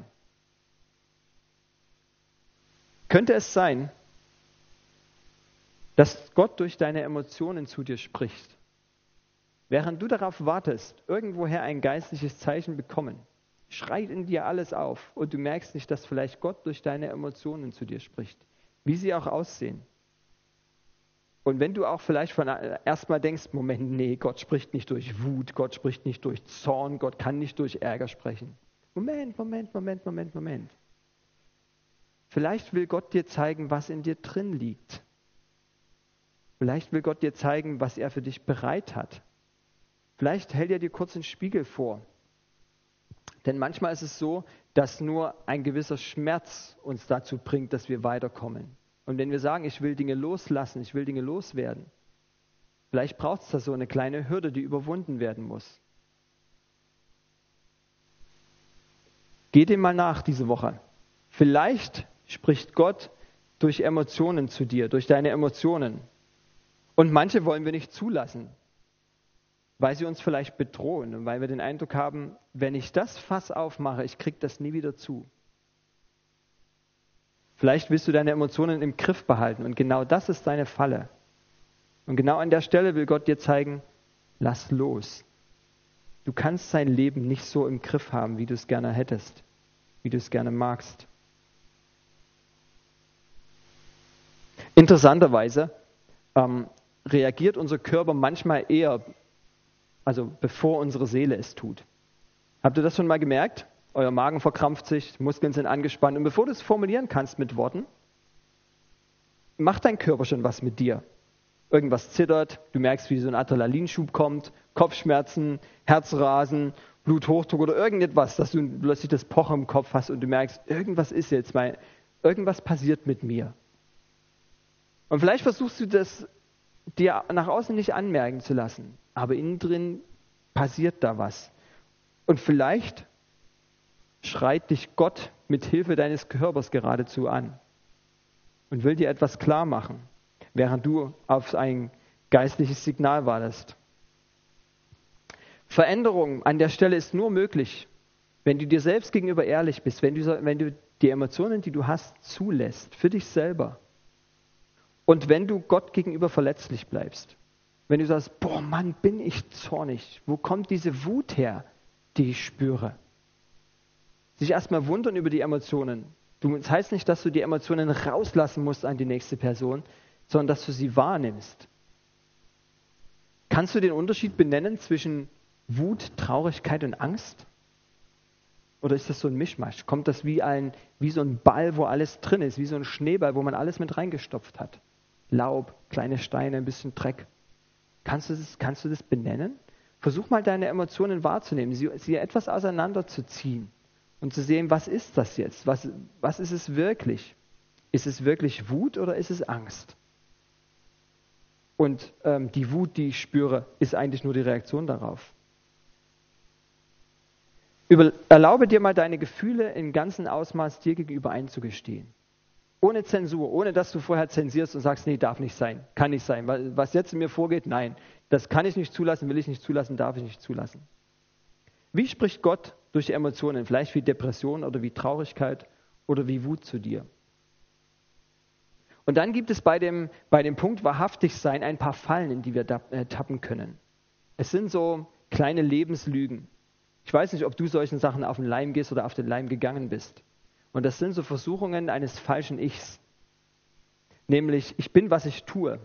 Könnte es sein, dass Gott durch deine Emotionen zu dir spricht, während du darauf wartest, irgendwoher ein geistliches Zeichen bekommen, schreit in dir alles auf und du merkst nicht, dass vielleicht Gott durch deine Emotionen zu dir spricht, wie sie auch aussehen. Und wenn du auch vielleicht von erstmal denkst, Moment, nee, Gott spricht nicht durch Wut, Gott spricht nicht durch Zorn, Gott kann nicht durch Ärger sprechen. Moment, Moment, Moment, Moment, Moment. Vielleicht will Gott dir zeigen, was in dir drin liegt. Vielleicht will Gott dir zeigen, was er für dich bereit hat. Vielleicht hält er dir kurz einen Spiegel vor. Denn manchmal ist es so, dass nur ein gewisser Schmerz uns dazu bringt, dass wir weiterkommen. Und wenn wir sagen, ich will Dinge loslassen, ich will Dinge loswerden, vielleicht braucht es da so eine kleine Hürde, die überwunden werden muss. Geh dem mal nach diese Woche. Vielleicht spricht Gott durch Emotionen zu dir, durch deine Emotionen. Und manche wollen wir nicht zulassen, weil sie uns vielleicht bedrohen und weil wir den Eindruck haben, wenn ich das Fass aufmache, ich kriege das nie wieder zu. Vielleicht willst du deine Emotionen im Griff behalten und genau das ist deine Falle. Und genau an der Stelle will Gott dir zeigen, lass los. Du kannst dein Leben nicht so im Griff haben, wie du es gerne hättest, wie du es gerne magst. Interessanterweise ähm, reagiert unser Körper manchmal eher, also bevor unsere Seele es tut. Habt ihr das schon mal gemerkt? Euer Magen verkrampft sich, Muskeln sind angespannt. Und bevor du es formulieren kannst mit Worten, macht dein Körper schon was mit dir. Irgendwas zittert, du merkst, wie so ein Adrenalinschub kommt, Kopfschmerzen, Herzrasen, Bluthochdruck oder irgendetwas, dass du plötzlich das Pochen im Kopf hast und du merkst, irgendwas ist jetzt, mein, irgendwas passiert mit mir. Und vielleicht versuchst du das dir nach außen nicht anmerken zu lassen, aber innen drin passiert da was. Und vielleicht schreit dich Gott mit Hilfe deines Körpers geradezu an und will dir etwas klar machen, während du auf ein geistliches Signal wartest. Veränderung an der Stelle ist nur möglich, wenn du dir selbst gegenüber ehrlich bist, wenn du, wenn du die Emotionen, die du hast, zulässt, für dich selber. Und wenn du Gott gegenüber verletzlich bleibst. Wenn du sagst, boah Mann, bin ich zornig. Wo kommt diese Wut her, die ich spüre? Sich erstmal wundern über die Emotionen. Du, das heißt nicht, dass du die Emotionen rauslassen musst an die nächste Person, sondern dass du sie wahrnimmst. Kannst du den Unterschied benennen zwischen Wut, Traurigkeit und Angst? Oder ist das so ein Mischmasch? Kommt das wie, ein, wie so ein Ball, wo alles drin ist, wie so ein Schneeball, wo man alles mit reingestopft hat? Laub, kleine Steine, ein bisschen Dreck. Kannst du das, kannst du das benennen? Versuch mal deine Emotionen wahrzunehmen, sie, sie etwas auseinanderzuziehen und zu sehen, was ist das jetzt? Was, was ist es wirklich? Ist es wirklich Wut oder ist es Angst? Und ähm, die Wut, die ich spüre, ist eigentlich nur die Reaktion darauf. Über, erlaube dir mal, deine Gefühle im ganzen Ausmaß dir gegenüber einzugestehen. Ohne Zensur, ohne dass du vorher zensierst und sagst, nee, darf nicht sein, kann nicht sein. Was jetzt in mir vorgeht, nein, das kann ich nicht zulassen, will ich nicht zulassen, darf ich nicht zulassen. Wie spricht Gott durch die Emotionen, vielleicht wie Depression oder wie Traurigkeit oder wie Wut zu dir? Und dann gibt es bei dem, bei dem Punkt wahrhaftig sein ein paar Fallen, in die wir da, äh, tappen können. Es sind so kleine Lebenslügen. Ich weiß nicht, ob du solchen Sachen auf den Leim gehst oder auf den Leim gegangen bist. Und das sind so Versuchungen eines falschen Ichs. Nämlich, ich bin, was ich tue.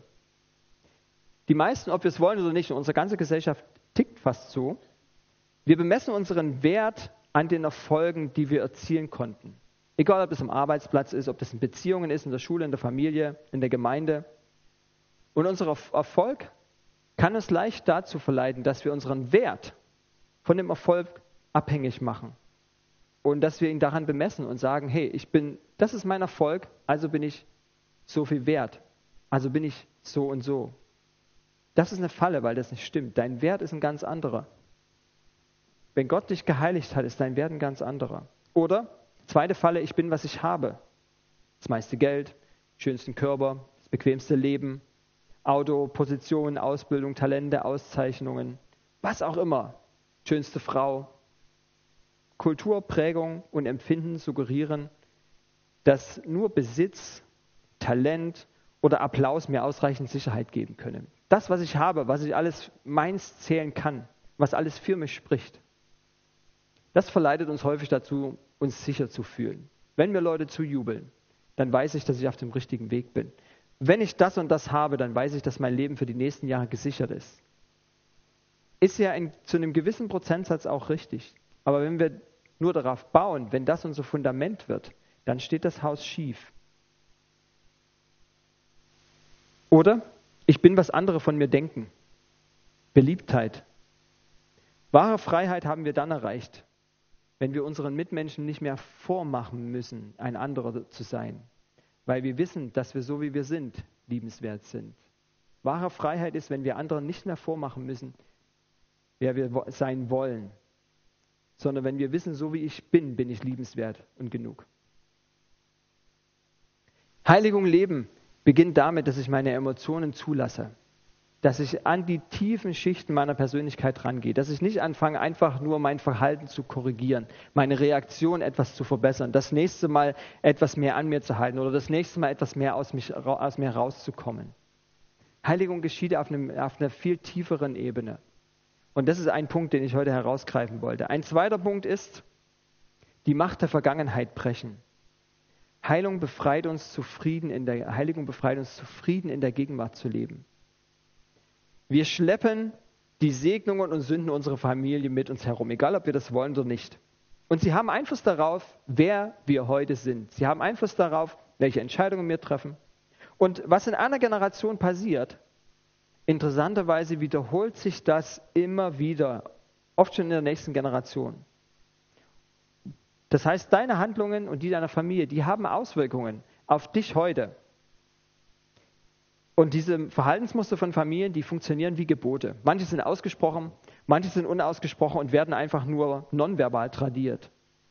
Die meisten, ob wir es wollen oder nicht, unsere ganze Gesellschaft tickt fast so. Wir bemessen unseren Wert an den Erfolgen, die wir erzielen konnten. Egal, ob es am Arbeitsplatz ist, ob das in Beziehungen ist, in der Schule, in der Familie, in der Gemeinde. Und unser Erfolg kann uns leicht dazu verleiten, dass wir unseren Wert von dem Erfolg abhängig machen. Und dass wir ihn daran bemessen und sagen, hey, ich bin, das ist mein Erfolg, also bin ich so viel wert. Also bin ich so und so. Das ist eine Falle, weil das nicht stimmt. Dein Wert ist ein ganz anderer. Wenn Gott dich geheiligt hat, ist dein Wert ein ganz anderer. Oder, zweite Falle, ich bin, was ich habe. Das meiste Geld, schönsten Körper, das bequemste Leben, Auto, Position, Ausbildung, Talente, Auszeichnungen, was auch immer. Schönste Frau. Kultur, Prägung und Empfinden suggerieren, dass nur Besitz, Talent oder Applaus mir ausreichend Sicherheit geben können. Das, was ich habe, was ich alles meins zählen kann, was alles für mich spricht, das verleitet uns häufig dazu, uns sicher zu fühlen. Wenn mir Leute zujubeln, dann weiß ich, dass ich auf dem richtigen Weg bin. Wenn ich das und das habe, dann weiß ich, dass mein Leben für die nächsten Jahre gesichert ist. Ist ja in, zu einem gewissen Prozentsatz auch richtig. Aber wenn wir nur darauf bauen, wenn das unser Fundament wird, dann steht das Haus schief. Oder ich bin, was andere von mir denken. Beliebtheit. Wahre Freiheit haben wir dann erreicht, wenn wir unseren Mitmenschen nicht mehr vormachen müssen, ein anderer zu sein. Weil wir wissen, dass wir so wie wir sind, liebenswert sind. Wahre Freiheit ist, wenn wir anderen nicht mehr vormachen müssen, wer wir sein wollen. Sondern wenn wir wissen, so wie ich bin, bin ich liebenswert und genug. Heiligung leben beginnt damit, dass ich meine Emotionen zulasse. Dass ich an die tiefen Schichten meiner Persönlichkeit rangehe. Dass ich nicht anfange, einfach nur mein Verhalten zu korrigieren, meine Reaktion etwas zu verbessern, das nächste Mal etwas mehr an mir zu halten oder das nächste Mal etwas mehr aus, mich, aus mir rauszukommen. Heiligung geschieht auf, einem, auf einer viel tieferen Ebene. Und das ist ein Punkt, den ich heute herausgreifen wollte. Ein zweiter Punkt ist, die Macht der Vergangenheit brechen. Heilung befreit uns zu Frieden in der, Heiligung befreit uns zu Frieden in der Gegenwart zu leben. Wir schleppen die Segnungen und Sünden unserer Familie mit uns herum, egal ob wir das wollen oder nicht. Und sie haben Einfluss darauf, wer wir heute sind. Sie haben Einfluss darauf, welche Entscheidungen wir treffen. Und was in einer Generation passiert, interessanterweise wiederholt sich das immer wieder, oft schon in der nächsten Generation. Das heißt, deine Handlungen und die deiner Familie, die haben Auswirkungen auf dich heute. Und diese Verhaltensmuster von Familien, die funktionieren wie Gebote. Manche sind ausgesprochen, manche sind unausgesprochen und werden einfach nur nonverbal tradiert.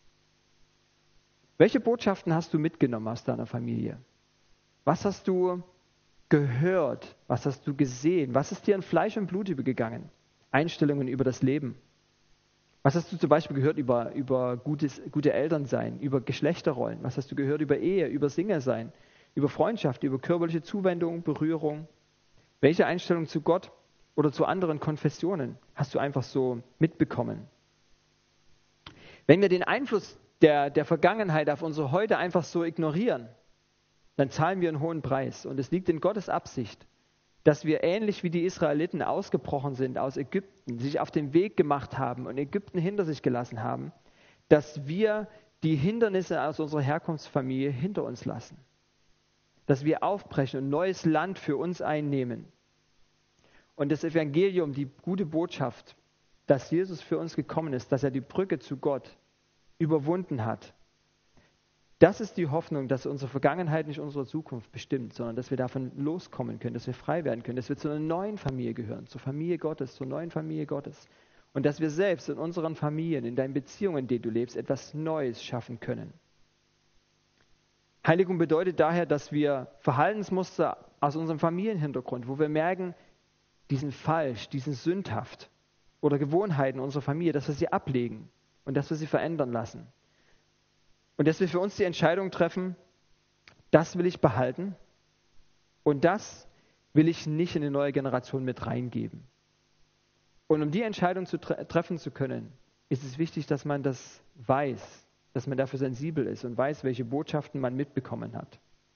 Welche Botschaften hast du mitgenommen aus deiner Familie? Was hast du gehört? Was hast du gesehen? Was ist dir in Fleisch und Blut übergegangen? Einstellungen über das Leben. Was hast du zum Beispiel gehört über, über gutes, gute Elternsein, über Geschlechterrollen? Was hast du gehört über Ehe, über Single-Sein, über Freundschaft, über körperliche Zuwendung, Berührung? Welche Einstellung zu Gott oder zu anderen Konfessionen. Hast du einfach so mitbekommen. Wenn wir den Einfluss der, der Vergangenheit auf unsere Heute einfach so ignorieren, dann zahlen wir einen hohen Preis. Und es liegt in Gottes Absicht, dass wir ähnlich wie die Israeliten ausgebrochen sind aus Ägypten, sich auf den Weg gemacht haben und Ägypten hinter sich gelassen haben, dass wir die Hindernisse aus unserer Herkunftsfamilie hinter uns lassen. Dass wir aufbrechen und ein neues Land für uns einnehmen. Und das Evangelium, die gute Botschaft, dass Jesus für uns gekommen ist, dass er die Brücke zu Gott überwunden hat. Das ist die Hoffnung, dass unsere Vergangenheit nicht unsere Zukunft bestimmt, sondern dass wir davon loskommen können, dass wir frei werden können, dass wir zu einer neuen Familie gehören, zur Familie Gottes, zur neuen Familie Gottes. Und dass wir selbst in unseren Familien, in deinen Beziehungen, in denen du lebst, etwas Neues schaffen können. Heiligung bedeutet daher, dass wir Verhaltensmuster aus unserem Familienhintergrund, wo wir merken, die sind falsch, die sind sündhaft, oder Gewohnheiten unserer Familie, dass wir sie ablegen und dass wir sie verändern lassen. Und dass wir für uns die Entscheidung treffen, das will ich behalten und das will ich nicht in eine neue Generation mit reingeben. Und um die Entscheidung zu tre- treffen zu können, ist es wichtig, dass man das weiß, dass man dafür sensibel ist und weiß, welche Botschaften man mitbekommen hat.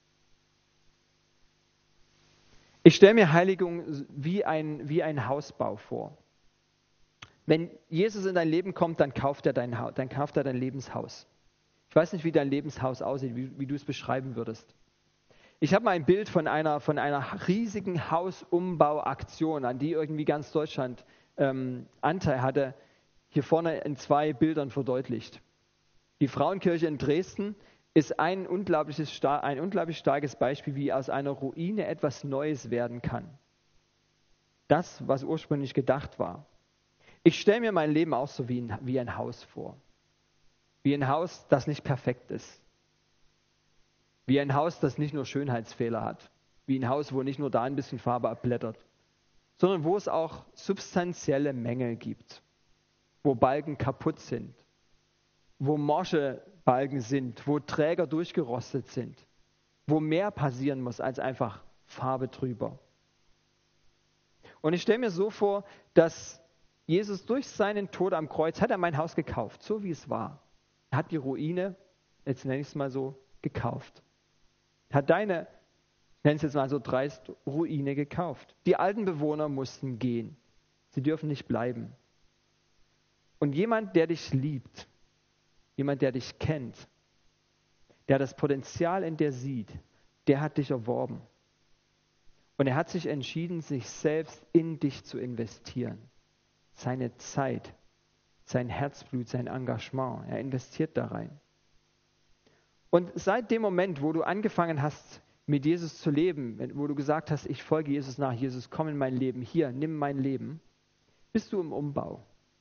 Ich stelle mir Heiligung wie ein, wie ein Hausbau vor. Wenn Jesus in dein Leben kommt, dann kauft er dein, Ha- dann kauft er dein Lebenshaus. Ich weiß nicht, wie dein Lebenshaus aussieht, wie, wie du es beschreiben würdest. Ich habe mal ein Bild von einer, von einer riesigen Hausumbauaktion, an die irgendwie ganz Deutschland ähm, Anteil hatte, hier vorne in zwei Bildern verdeutlicht. Die Frauenkirche in Dresden ist ein, unglaubliches, sta- ein unglaublich starkes Beispiel, wie aus einer Ruine etwas Neues werden kann. Das, was ursprünglich gedacht war. Ich stelle mir mein Leben auch so wie ein, wie ein Haus vor. Wie ein Haus, das nicht perfekt ist. Wie ein Haus, das nicht nur Schönheitsfehler hat. Wie ein Haus, wo nicht nur da ein bisschen Farbe abblättert, sondern wo es auch substanzielle Mängel gibt. Wo Balken kaputt sind. Wo morsche Balken sind. Wo Träger durchgerostet sind. Wo mehr passieren muss als einfach Farbe drüber. Und ich stelle mir so vor, dass Jesus durch seinen Tod am Kreuz hat er mein Haus gekauft, so wie es war. Er hat die Ruine, jetzt nenne ich es mal so, gekauft. Er hat deine, ich nenne es jetzt mal so dreist, Ruine gekauft. Die alten Bewohner mussten gehen. Sie dürfen nicht bleiben. Und jemand, der dich liebt, jemand, der dich kennt, der das Potenzial in dir sieht, der hat dich erworben. Und er hat sich entschieden, sich selbst in dich zu investieren. Seine Zeit, sein Herzblut, sein Engagement. Er investiert da rein. Und seit dem Moment, wo du angefangen hast, mit Jesus zu leben, wo du gesagt hast, ich folge Jesus nach, Jesus, komm in mein Leben, hier, nimm mein Leben, bist du im Umbau.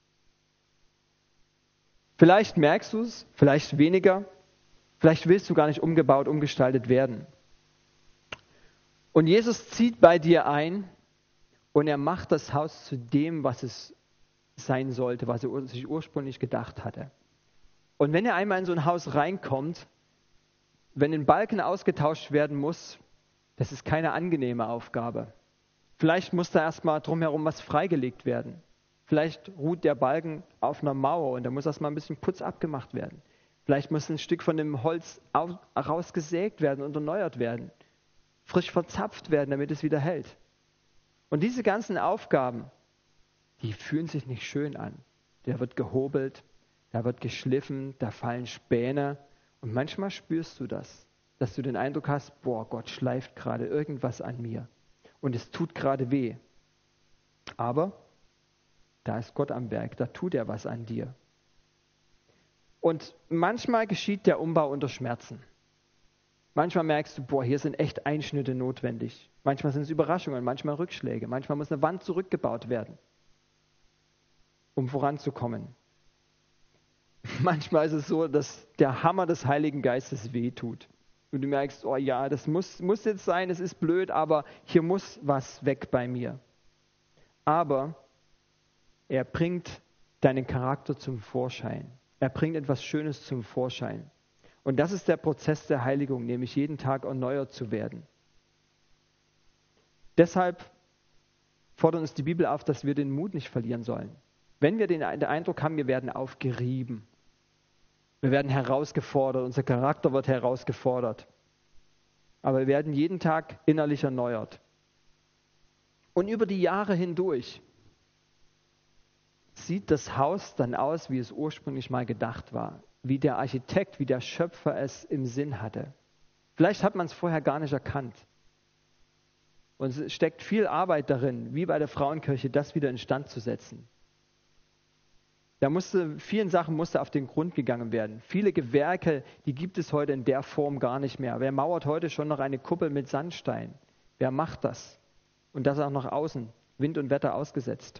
Vielleicht merkst du es, vielleicht weniger, vielleicht willst du gar nicht umgebaut, umgestaltet werden. Und Jesus zieht bei dir ein und er macht das Haus zu dem, was es sein sollte, was er sich ursprünglich gedacht hatte. Und wenn er einmal in so ein Haus reinkommt, wenn ein Balken ausgetauscht werden muss, das ist keine angenehme Aufgabe. Vielleicht muss da erstmal drumherum was freigelegt werden. Vielleicht ruht der Balken auf einer Mauer und da muss erstmal ein bisschen Putz abgemacht werden. Vielleicht muss ein Stück von dem Holz rausgesägt werden und erneuert werden. Frisch verzapft werden, damit es wieder hält. Und diese ganzen Aufgaben, die fühlen sich nicht schön an. Da wird gehobelt, da wird geschliffen, da fallen Späne. Und manchmal spürst du das, dass du den Eindruck hast, boah, Gott schleift gerade irgendwas an mir. Und es tut gerade weh. Aber da ist Gott am Werk, da tut er was an dir. Und manchmal geschieht der Umbau unter Schmerzen. Manchmal merkst du, boah, hier sind echt Einschnitte notwendig. Manchmal sind es Überraschungen, manchmal Rückschläge. Manchmal muss eine Wand zurückgebaut werden, um voranzukommen. Manchmal ist es so, dass der Hammer des Heiligen Geistes wehtut. Und du merkst, oh ja, das muss, muss jetzt sein, es ist blöd, aber hier muss was weg bei mir. Aber er bringt deinen Charakter zum Vorschein. Er bringt etwas Schönes zum Vorschein. Und das ist der Prozess der Heiligung, nämlich jeden Tag erneuert zu werden. Deshalb fordert uns die Bibel auf, dass wir den Mut nicht verlieren sollen. Wenn wir den, den Eindruck haben, wir werden aufgerieben, wir werden herausgefordert, unser Charakter wird herausgefordert, aber wir werden jeden Tag innerlich erneuert. Und über die Jahre hindurch sieht das Haus dann aus, wie es ursprünglich mal gedacht war, wie der Architekt, wie der Schöpfer es im Sinn hatte. Vielleicht hat man es vorher gar nicht erkannt. Und es steckt viel Arbeit darin, wie bei der Frauenkirche, das wieder instand zu setzen. Da musste, vielen Sachen musste auf den Grund gegangen werden. Viele Gewerke, die gibt es heute in der Form gar nicht mehr. Wer mauert heute schon noch eine Kuppel mit Sandstein? Wer macht das? Und das auch nach außen, Wind und Wetter ausgesetzt.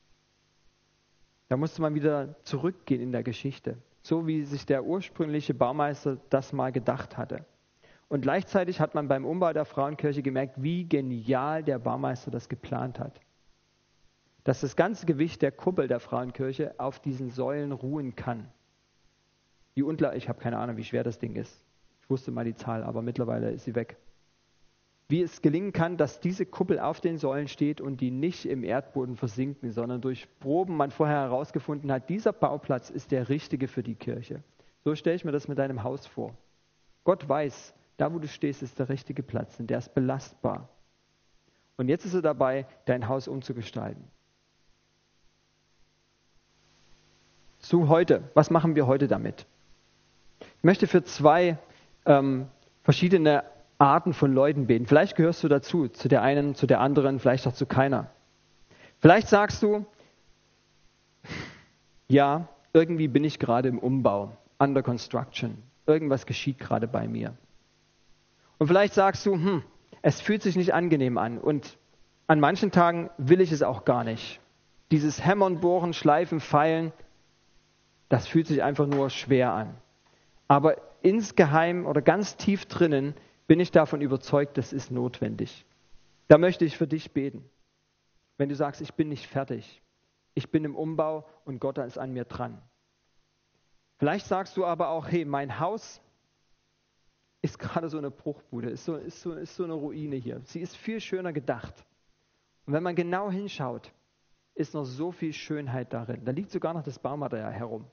Da musste man wieder zurückgehen in der Geschichte, so wie sich der ursprüngliche Baumeister das mal gedacht hatte. Und gleichzeitig hat man beim Umbau der Frauenkirche gemerkt, wie genial der Baumeister das geplant hat. Dass das ganze Gewicht der Kuppel der Frauenkirche auf diesen Säulen ruhen kann. Die Unklar, ich habe keine Ahnung, wie schwer das Ding ist. Ich wusste mal die Zahl, aber mittlerweile ist sie weg. Wie es gelingen kann, dass diese Kuppel auf den Säulen steht und die nicht im Erdboden versinken, sondern durch Proben man vorher herausgefunden hat, dieser Bauplatz ist der richtige für die Kirche. So stelle ich mir das mit deinem Haus vor. Gott weiß, da wo du stehst, ist der richtige Platz und der ist belastbar. Und jetzt ist er dabei, dein Haus umzugestalten. So heute, was machen wir heute damit? Ich möchte für zwei ähm, verschiedene Arten von Leuten beten. Vielleicht gehörst du dazu, zu der einen, zu der anderen, vielleicht auch zu keiner. Vielleicht sagst du, ja, irgendwie bin ich gerade im Umbau, under construction. Irgendwas geschieht gerade bei mir. Und vielleicht sagst du, hm, es fühlt sich nicht angenehm an und an manchen Tagen will ich es auch gar nicht. Dieses Hämmern, Bohren, Schleifen, Feilen, das fühlt sich einfach nur schwer an. Aber insgeheim oder ganz tief drinnen bin ich davon überzeugt, das ist notwendig. Da möchte ich für dich beten. Wenn du sagst, ich bin nicht fertig, ich bin im Umbau und Gott ist an mir dran. Vielleicht sagst du aber auch, hey, mein Haus ist gerade so eine Bruchbude, ist so, ist, so, ist so eine Ruine hier. Sie ist viel schöner gedacht. Und wenn man genau hinschaut, ist noch so viel Schönheit darin. Da liegt sogar noch das Baumaterial herum.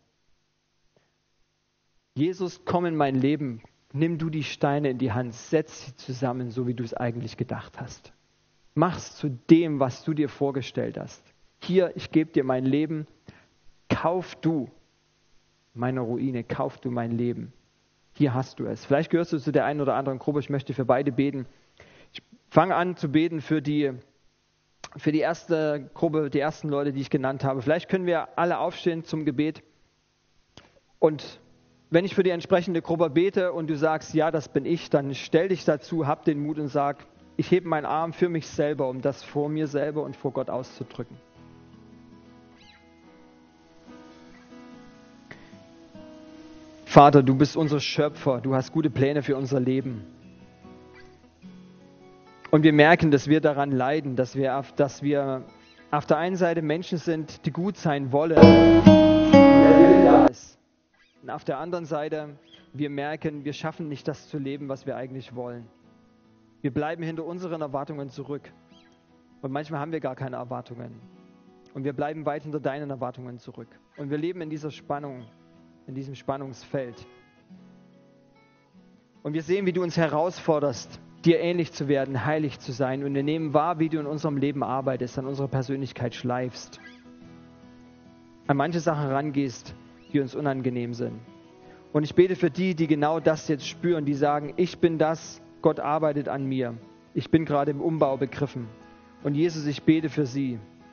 Jesus, komm in mein Leben, nimm du die Steine in die Hand, setz sie zusammen, so wie du es eigentlich gedacht hast. Mach's zu dem, was du dir vorgestellt hast. Hier, ich gebe dir mein Leben, kauf du meine Ruine, kauf du mein Leben. Hier hast du es. Vielleicht gehörst du zu der einen oder anderen Gruppe, ich möchte für beide beten. Ich fange an zu beten für die, für die erste Gruppe, die ersten Leute, die ich genannt habe. Vielleicht können wir alle aufstehen zum Gebet. Und wenn ich für die entsprechende Gruppe bete und du sagst, ja, das bin ich, dann stell dich dazu, hab den Mut und sag, ich hebe meinen Arm für mich selber, um das vor mir selber und vor Gott auszudrücken. Vater, du bist unser Schöpfer, du hast gute Pläne für unser Leben. Und wir merken, dass wir daran leiden, dass wir auf, dass wir auf der einen Seite Menschen sind, die gut sein wollen, und der Wille da ist. Und auf der anderen Seite, wir merken, wir schaffen nicht das zu leben, was wir eigentlich wollen. Wir bleiben hinter unseren Erwartungen zurück. Und manchmal haben wir gar keine Erwartungen. Und wir bleiben weit hinter deinen Erwartungen zurück. Und wir leben in dieser Spannung, in diesem Spannungsfeld. Und wir sehen, wie du uns herausforderst, dir ähnlich zu werden, heilig zu sein. Und wir nehmen wahr, wie du in unserem Leben arbeitest, an unserer Persönlichkeit schleifst. An manche Sachen rangehst, die uns unangenehm sind. Und ich bete für die, die genau das jetzt spüren, die sagen, ich bin das, Gott arbeitet an mir. Ich bin gerade im Umbau begriffen. Und Jesus, ich bete für sie.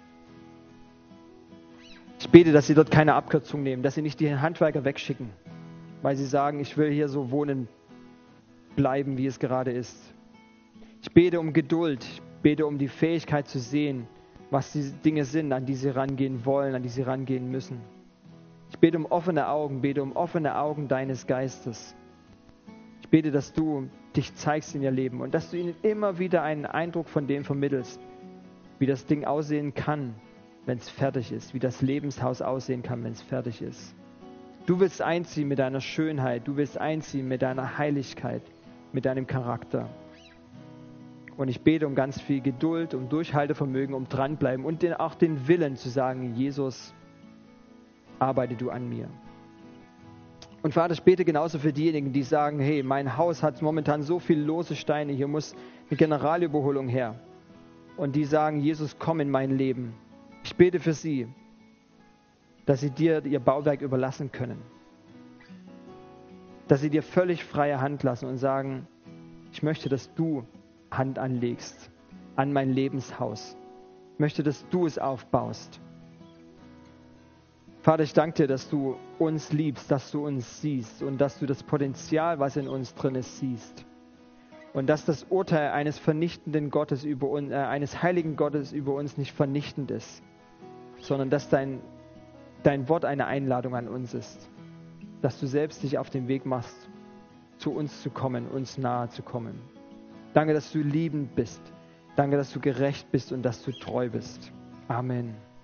Ich bete, dass sie dort keine Abkürzung nehmen, dass sie nicht die Handwerker wegschicken, weil sie sagen, ich will hier so wohnen bleiben, wie es gerade ist. Ich bete um Geduld, ich bete um die Fähigkeit zu sehen, was die Dinge sind, an die sie rangehen wollen, an die sie rangehen müssen. Ich bete um offene Augen, bete um offene Augen deines Geistes. Ich bete, dass du dich zeigst in ihr Leben und dass du ihnen immer wieder einen Eindruck von dem vermittelst, wie das Ding aussehen kann, wenn es fertig ist, wie das Lebenshaus aussehen kann, wenn es fertig ist. Du willst einziehen mit deiner Schönheit, du willst einziehen mit deiner Heiligkeit, mit deinem Charakter. Und ich bete um ganz viel Geduld, um Durchhaltevermögen, um dranbleiben und den, auch den Willen zu sagen, Jesus, arbeite du an mir. Und Vater, ich bete genauso für diejenigen, die sagen, hey, mein Haus hat momentan so viele lose Steine, hier muss eine Generalüberholung her. Und die sagen, Jesus, komm in mein Leben. Ich bete für sie, dass sie dir ihr Bauwerk überlassen können. Dass sie dir völlig freie Hand lassen und sagen, ich möchte, dass du Hand anlegst an mein Lebenshaus. Ich möchte, dass du es aufbaust. Vater, ich danke dir, dass du uns liebst, dass du uns siehst und dass du das Potenzial, was in uns drin ist, siehst. Und dass das Urteil eines vernichtenden Gottes über uns, äh, eines heiligen Gottes über uns nicht vernichtend ist, sondern dass dein, dein Wort eine Einladung an uns ist. Dass du selbst dich auf den Weg machst, zu uns zu kommen, uns nahe zu kommen. Danke, dass du liebend bist. Danke, dass du gerecht bist und dass du treu bist. Amen.